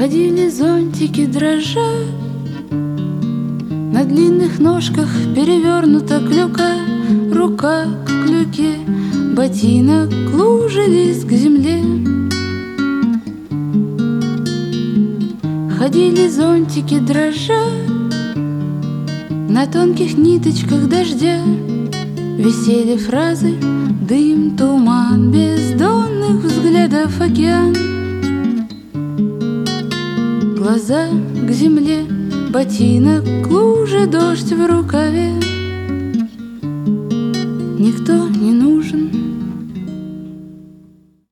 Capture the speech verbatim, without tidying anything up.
Ходили зонтики дрожа, на длинных ножках перевернута клюка, рука к клюке, ботинок клужились к земле. Ходили зонтики дрожа, на тонких ниточках дождя висели фразы: дым, туман, бездонных взглядов океан. Глаза к земле, ботинок к луже, дождь в рукаве. Никто не нужен,